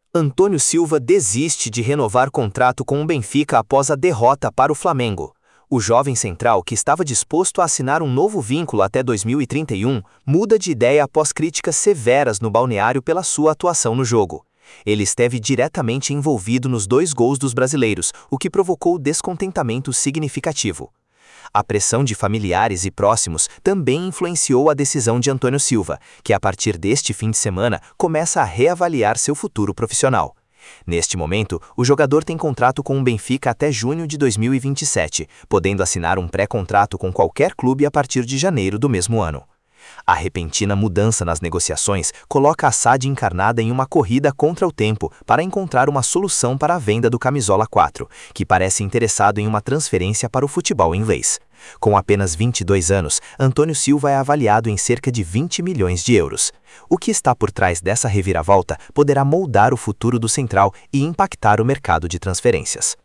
Antônio Silva desiste de renovar contrato com o Benfica após a derrota para o Flamengo. O jovem central, que estava disposto a assinar um novo vínculo até 2031, muda de ideia após críticas severas no balneário pela sua atuação no jogo. Ele esteve diretamente envolvido nos 2 gols dos brasileiros, o que provocou descontentamento significativo. A pressão de familiares e próximos também influenciou a decisão de Antônio Silva, que a partir deste fim de semana começa a reavaliar seu futuro profissional. Neste momento, o jogador tem contrato com o Benfica até junho de 2027, podendo assinar um pré-contrato com qualquer clube a partir de janeiro do mesmo ano. A repentina mudança nas negociações coloca a SAD encarnada em uma corrida contra o tempo para encontrar uma solução para a venda do Camisola 4, que parece interessado em uma transferência para o futebol inglês. Com apenas 22 anos, Antônio Silva é avaliado em cerca de 20 milhões de euros. O que está por trás dessa reviravolta poderá moldar o futuro do central e impactar o mercado de transferências.